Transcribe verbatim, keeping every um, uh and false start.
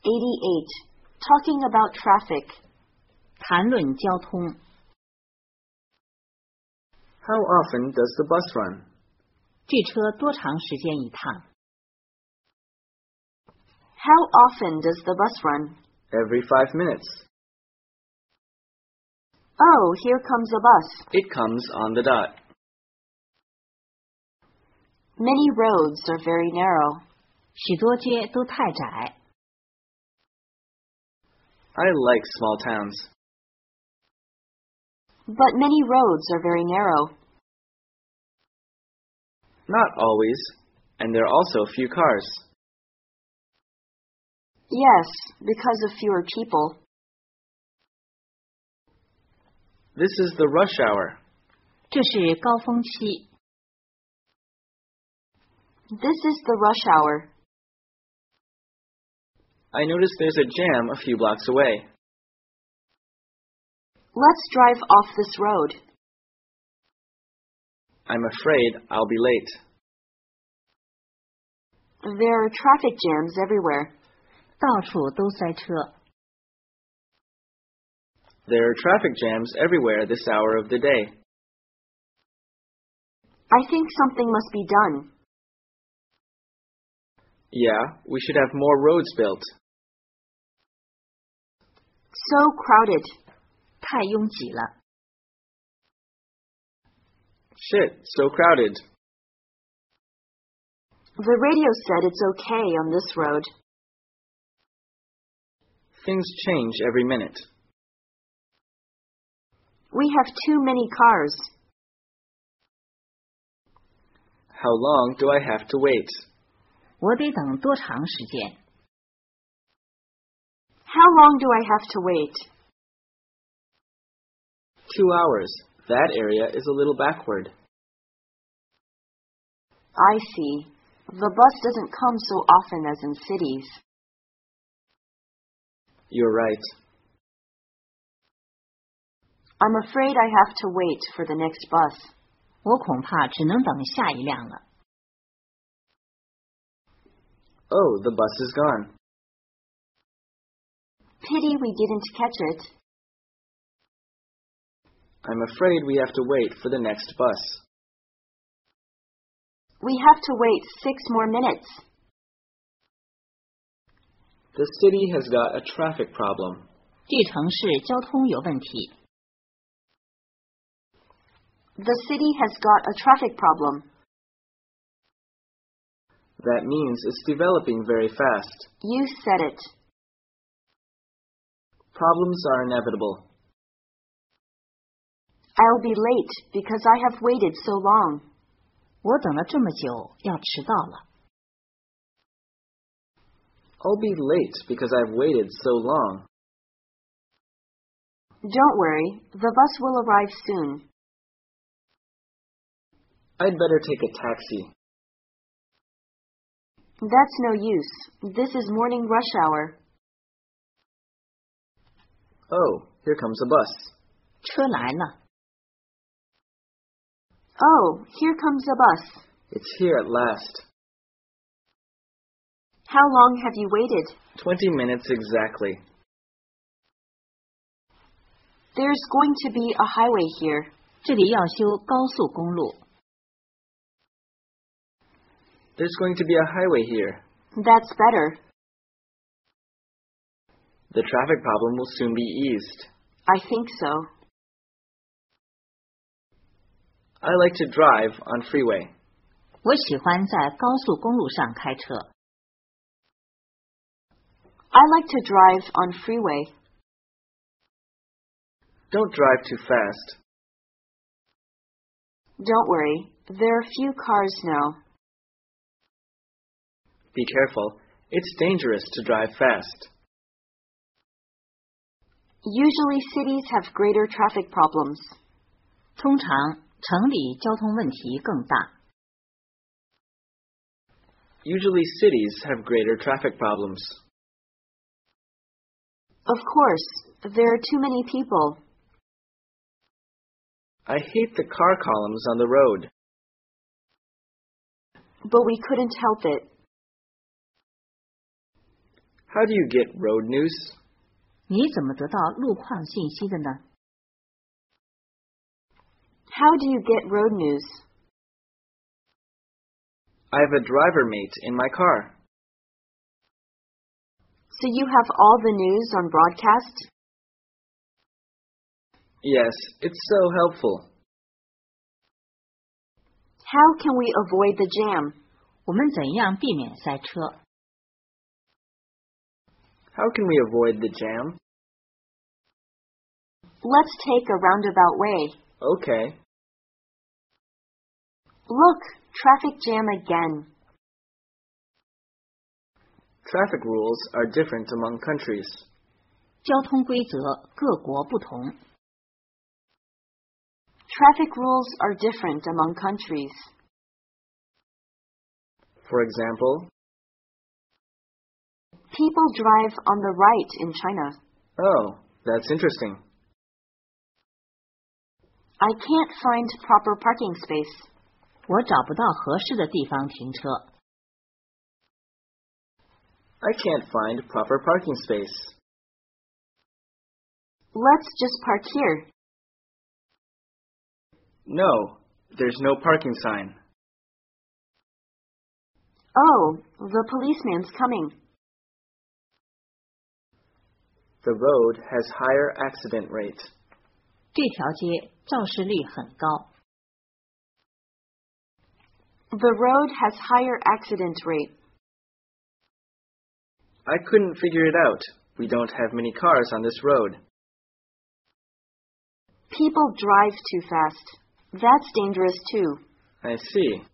eighty-eight. Talking about traffic. 谈论交通。 How often does the bus run? 这车多长时间一趟？ How often does the bus run? Every five minutes. Oh, here comes a bus. It comes on the dot. Many roads are very narrow. 许多街都太窄。 I like small towns. But many roads are very narrow. Not always, and there are also few cars. Yes, because of fewer people. This is the rush hour. 这是高峰期。 This is the rush hour. I notice there's a jam a few blocks away. Let's drive off this road. I'm afraid I'll be late. There are traffic jams everywhere. 到处都塞车。 There are traffic jams everywhere this hour of the day. I think something must be done. Yeah, we should have more roads built. So crowded. 太拥挤了。 Shit, so crowded. The radio said it's okay on this road. Things change every minute. We have too many cars. How long do I have to wait? 我得等多长时间？ How long do I have to wait? Two hours. That area is a little backward. I see. The bus doesn't come so often as in cities. You're right. I'm afraid I have to wait for the next bus. 我恐怕只能等下一辆了。 Oh, the bus is gone. Pity we didn't catch it. I'm afraid we have to wait for the next bus. We have to wait six more minutes. The city has got a traffic problem. 这城市交通有问题。 The city has got a traffic problem. That means it's developing very fast. You said it. Problems are inevitable. I'll be late because I have waited so long. 我等了这么久，要迟到了。 I'll be late because I've waited so long. Don't worry, the bus will arrive soon. I'd better take a taxi. That's no use. This is morning rush hour. Oh, here comes a bus. 车来了。 Oh, here comes a bus. It's here at last. How long have you waited? Twenty minutes exactly. There's going to be a highway here. 这里要修高速公路。 There's going to be a highway here. That's better. The traffic problem will soon be eased. I think so. I like to drive on freeway. 我喜欢在高速公路上开车。 I like to drive on freeway. Don't drive too fast. Don't worry, there are few cars now. Be careful. It's dangerous to drive fast. Usually cities have greater traffic problems. 通常城里交通问题更大。 Usually cities have greater traffic problems. Of course, there are too many people. I hate the car columns on the road. But we couldn't help it. How do you get road news? 你怎么得到路况信息的呢？ How do you get road news? I have a driver mate in my car. So you have all the news on broadcast? Yes, it's so helpful. How can we avoid the jam? 我们怎样避免塞车？ How can we avoid the jam? Let's take a roundabout way. Okay. Look, traffic jam again. Traffic rules are different among countries. 交通规则各国不同。 Traffic rules are different among countries. For example, People drive on the right in China. oh, that's interesting. I can't find proper parking space. 我找不到合适的地方停车。 I can't find proper parking space. Let's just park here. No, there's no parking sign. Oh, the policeman's coming. The road has higher accident rate. 这条街肇事率很高。 The road has higher accident rate. I couldn't figure it out. We don't have many cars on this road. People drive too fast. That's dangerous too. I see.